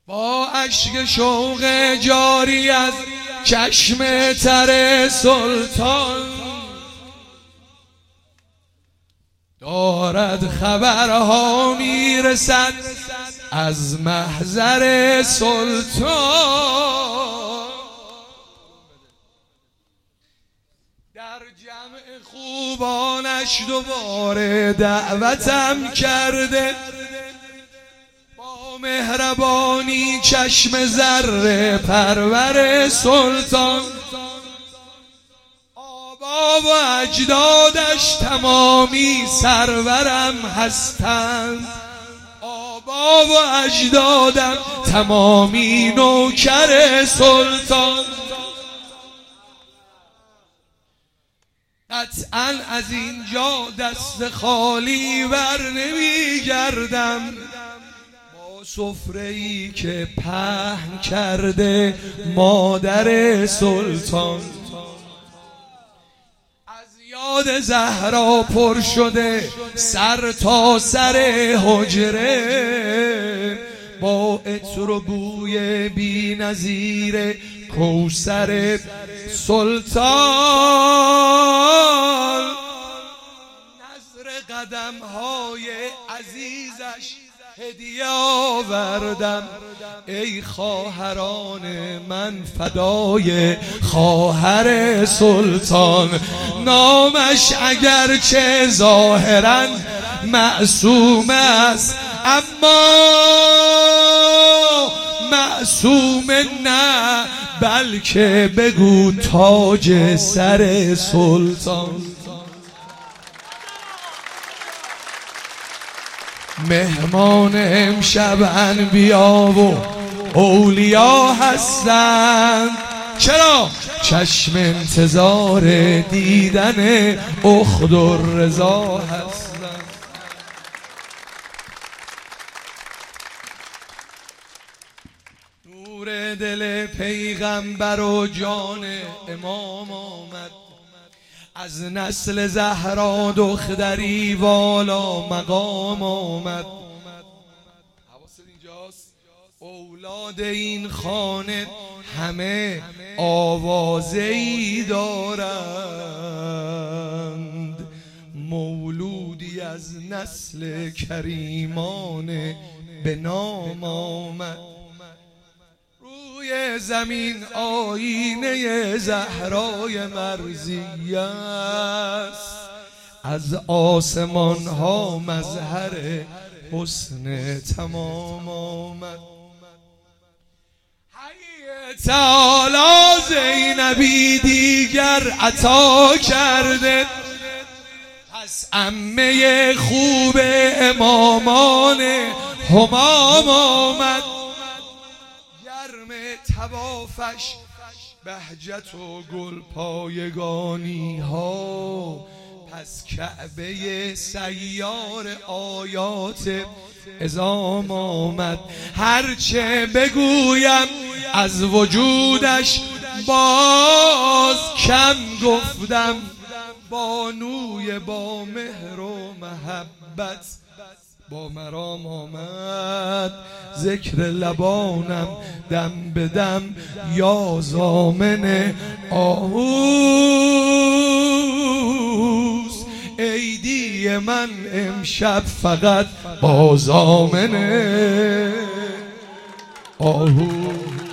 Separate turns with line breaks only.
با اشک شوق جاری از چشم تر سلطان دارد خبرها میرسد از محضر سلطان. در جمع خوبانش دوباره دعوتم کرده، با مهربانی چشم زر پرور سلطان. آبا و اجدادش تمامی سرورم هستند، آبا و اجدادم تمامی نوکر سلطان. قطعاً از اینجا دست خالی بر نمیگردم، با سفره‌ای که پهن کرده مادر سلطان. از یاد زهرا پر شده سر تا سر حجره، با عطر و بوی بی نظیر کوثر سلطان. نظر قدم های عزیزش هدیه آوردم، ای خواهران من فدای خواهر سلطان. نامش اگرچه ظاهرا معصوم است، اما معصوم نه، بلکه بگو تاج سر سلطان. مهمان امشب انبیا و اولیا هستند، چرا؟ چشم انتظار دیدن اخت الرضا هستند. نور دل پیغمبر و جان امام آمد، از نسل زهرا دختری والا مقام آمد. حواست اینجاست؟ اولاد این خانه همه آوازه‌ای دارند، مولودی از نسل کریمان به نام آمد. روی زمین آینه زهرای مرضیه است، از آسمان ها مظهر حسن تمام آمد. حی تعالی زینبی دیگر عطا کرده، پس عمه خوب امامان همام آمد. توافش بهجت و گل پایگانی ها، پس کعبه سیار آیات عظام آمد. هرچه بگویم از وجودش باز کم گفتم، بانوی با مهر و محبت با مرام آمد. ذکر لبانم دم به دم یا ضامن آهوس، عیدی من امشب فقط با ضامن آهوس.